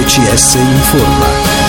RCS Informa.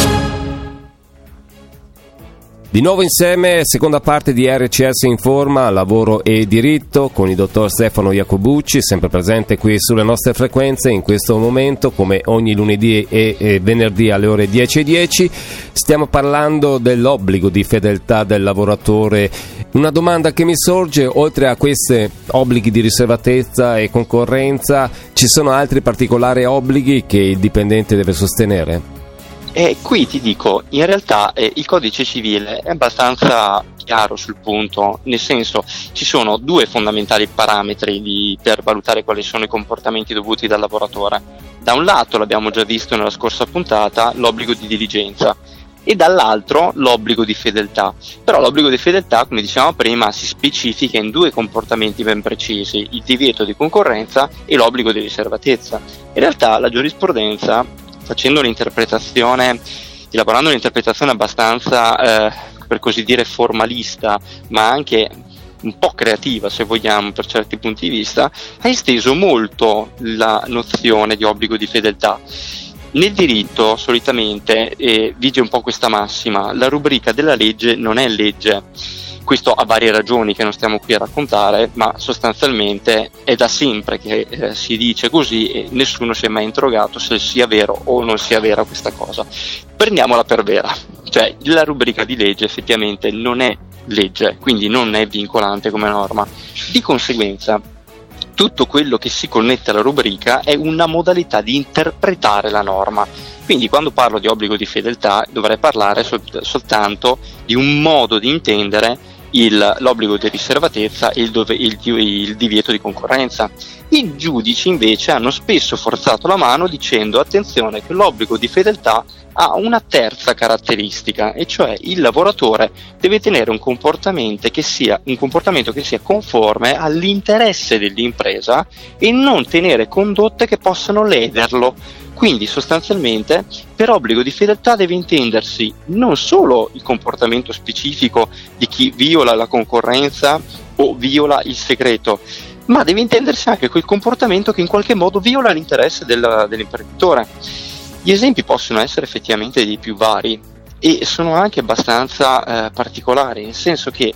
Di nuovo insieme, seconda parte di RCS Informa, lavoro e diritto, con il dottor Stefano Iacobucci, sempre presente qui sulle nostre frequenze in questo momento, come ogni lunedì e venerdì alle ore 10:10. Stiamo parlando dell'obbligo di fedeltà del lavoratore. Una domanda che mi sorge: oltre a questi obblighi di riservatezza e concorrenza, ci sono altri particolari obblighi che il dipendente deve sostenere? Qui ti dico, in realtà il codice civile è abbastanza chiaro sul punto, nel senso ci sono due fondamentali parametri per valutare quali sono i comportamenti dovuti dal lavoratore. Da un lato, l'abbiamo già visto nella scorsa puntata, l'obbligo di diligenza, e dall'altro l'obbligo di fedeltà. Però l'obbligo di fedeltà, come dicevamo prima, si specifica in due comportamenti ben precisi: il divieto di concorrenza e l'obbligo di riservatezza. In realtà la giurisprudenza, elaborando un'interpretazione abbastanza, per così dire, formalista, ma anche un po' creativa, se vogliamo, per certi punti di vista, ha esteso molto la nozione di obbligo di fedeltà. Nel diritto, solitamente, vige un po' questa massima: la rubrica della legge non è legge. Questo ha varie ragioni che non stiamo qui a raccontare, ma sostanzialmente è da sempre che si dice così e nessuno si è mai interrogato se sia vero o non sia vera questa cosa. Prendiamola per vera, cioè la rubrica di legge effettivamente non è legge, quindi non è vincolante come norma. Di conseguenza, tutto quello che si connette alla rubrica è una modalità di interpretare la norma. Quindi quando parlo di obbligo di fedeltà dovrei parlare soltanto di un modo di intendere l'obbligo di riservatezza e il divieto di concorrenza. I giudici invece hanno spesso forzato la mano dicendo: attenzione, che l'obbligo di fedeltà ha una terza caratteristica, e cioè il lavoratore deve tenere un comportamento che sia conforme all'interesse dell'impresa e non tenere condotte che possano lederlo. Quindi sostanzialmente per obbligo di fedeltà deve intendersi non solo il comportamento specifico di chi viola la concorrenza o viola il segreto, ma deve intendersi anche quel comportamento che in qualche modo viola l'interesse dell'imprenditore. Gli esempi possono essere effettivamente dei più vari e sono anche abbastanza particolari, nel senso che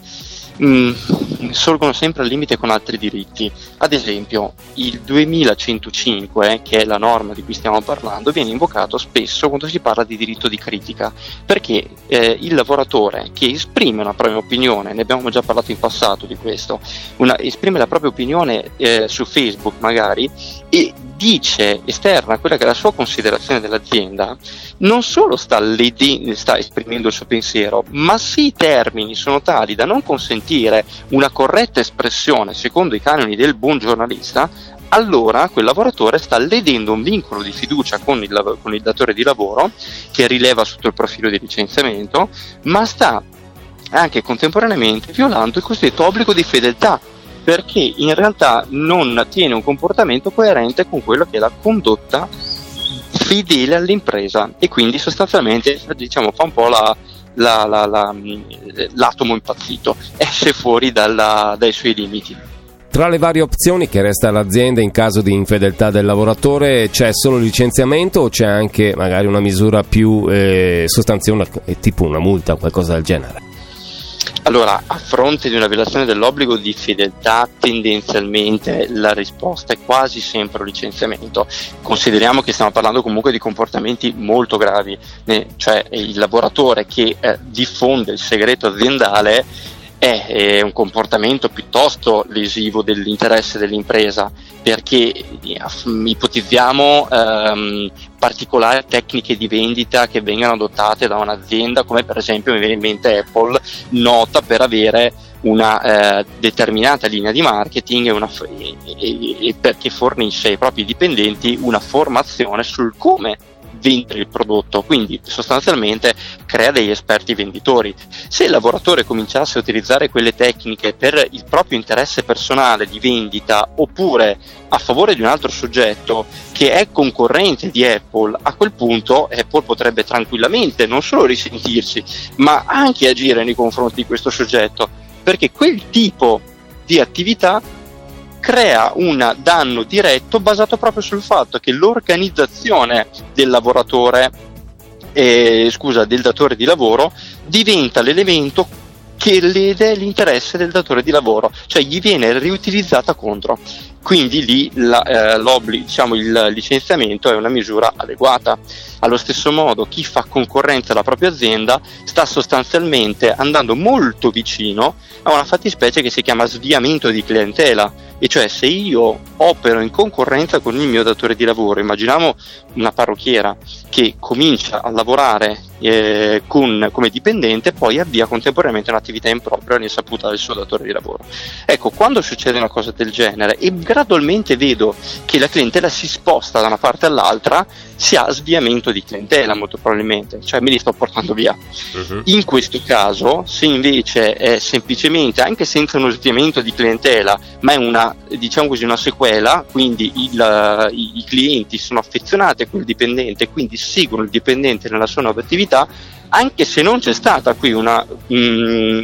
sorgono sempre al limite con altri diritti. Ad esempio, il 2105, che è la norma di cui stiamo parlando, viene invocato spesso quando si parla di diritto di critica, perché il lavoratore che esprime una propria opinione, ne abbiamo già parlato in passato di questo, esprime la propria opinione su Facebook magari, e esterna quella che è la sua considerazione dell'azienda, non solo sta esprimendo il suo pensiero, ma se i termini sono tali da non consentire una corretta espressione secondo i canoni del buon giornalista, allora quel lavoratore sta ledendo un vincolo di fiducia con il datore di lavoro, che rileva sotto il profilo di licenziamento, ma sta anche contemporaneamente violando il cosiddetto obbligo di fedeltà, perché in realtà non tiene un comportamento coerente con quello che è la condotta fedele all'impresa, e quindi sostanzialmente, diciamo, fa un po' l'atomo impazzito, esce fuori dai suoi limiti. Tra le varie opzioni che resta all'azienda in caso di infedeltà del lavoratore, c'è solo il licenziamento o c'è anche magari una misura più sostanziosa, tipo una multa o qualcosa del genere? Allora, a fronte di una violazione dell'obbligo di fedeltà, tendenzialmente la risposta è quasi sempre un licenziamento. Consideriamo che stiamo parlando comunque di comportamenti molto gravi, cioè il lavoratore che diffonde il segreto aziendale è un comportamento piuttosto lesivo dell'interesse dell'impresa, perché ipotizziamo particolari tecniche di vendita che vengano adottate da un'azienda, come per esempio mi viene in mente Apple, nota per avere una determinata linea di marketing e perché fornisce ai propri dipendenti una formazione sul come vendere il prodotto, quindi sostanzialmente crea degli esperti venditori. Se il lavoratore cominciasse a utilizzare quelle tecniche per il proprio interesse personale di vendita oppure a favore di un altro soggetto che è concorrente di Apple, a quel punto Apple potrebbe tranquillamente non solo risentirsi, ma anche agire nei confronti di questo soggetto, perché quel tipo di attività crea un danno diretto basato proprio sul fatto che l'organizzazione del lavoratore, del datore di lavoro, diventa l'elemento che lede l'interesse del datore di lavoro, cioè gli viene riutilizzata contro. Quindi lì il licenziamento è una misura adeguata. Allo stesso modo, chi fa concorrenza alla propria azienda sta sostanzialmente andando molto vicino a una fattispecie che si chiama sviamento di clientela, e cioè se io opero in concorrenza con il mio datore di lavoro, immaginiamo una parrucchiera che comincia a lavorare come dipendente, poi avvia contemporaneamente un'attività impropria all'insaputa del suo datore di lavoro. Ecco, quando succede una cosa del genere e gradualmente vedo che la clientela si sposta da una parte all'altra, si ha sviamento di clientela molto probabilmente, cioè me li sto portando via. In questo caso, se invece è semplicemente, anche senza uno sviamento di clientela, ma è una sequela, quindi i clienti sono affezionati a quel dipendente e quindi seguono il dipendente nella sua nuova attività, anche se non c'è stata qui un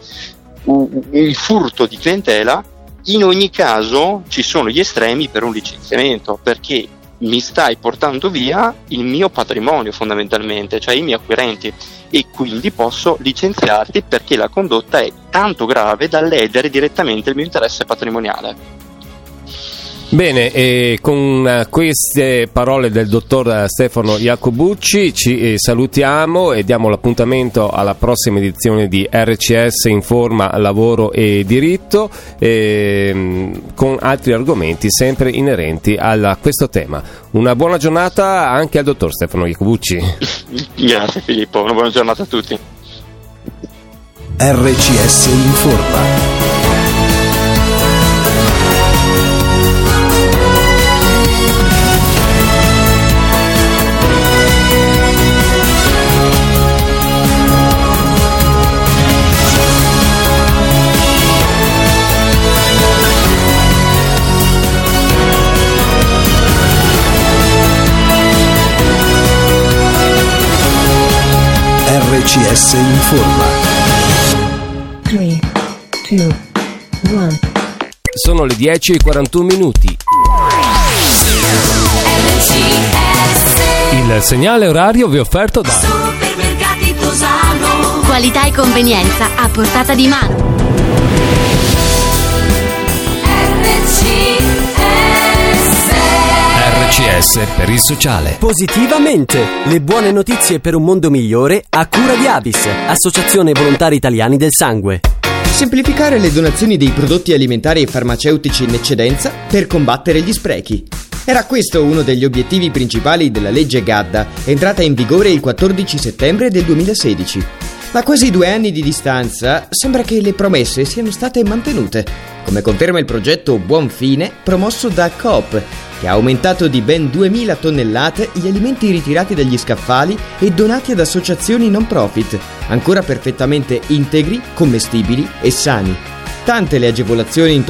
furto di clientela, in ogni caso ci sono gli estremi per un licenziamento, perché mi stai portando via il mio patrimonio fondamentalmente, cioè i miei acquirenti, e quindi posso licenziarti perché la condotta è tanto grave da ledere direttamente il mio interesse patrimoniale. Bene, e con queste parole del dottor Stefano Iacobucci ci salutiamo e diamo l'appuntamento alla prossima edizione di RCS Informa Lavoro e Diritto, con altri argomenti sempre inerenti a questo tema. Una buona giornata anche al dottor Stefano Iacobucci. Grazie Filippo, una buona giornata a tutti. RCS Informa. RCS Informa. 3, 2, 1. Sono le 10:41 minuti. Il segnale orario vi è offerto da Supermercati Tosano. Qualità e convenienza a portata di mano. RCS per il sociale. Positivamente, le buone notizie per un mondo migliore a cura di Avis, Associazione Volontari Italiani del Sangue. Semplificare le donazioni dei prodotti alimentari e farmaceutici in eccedenza per combattere gli sprechi. Era questo uno degli obiettivi principali della legge Gadda, entrata in vigore il 14 settembre del 2016. Ma quasi 2 anni di distanza sembra che le promesse siano state mantenute, come conferma il progetto Buon Fine promosso da Coop, che ha aumentato di ben 2000 tonnellate gli alimenti ritirati dagli scaffali e donati ad associazioni non profit, ancora perfettamente integri, commestibili e sani. Tante le agevolazioni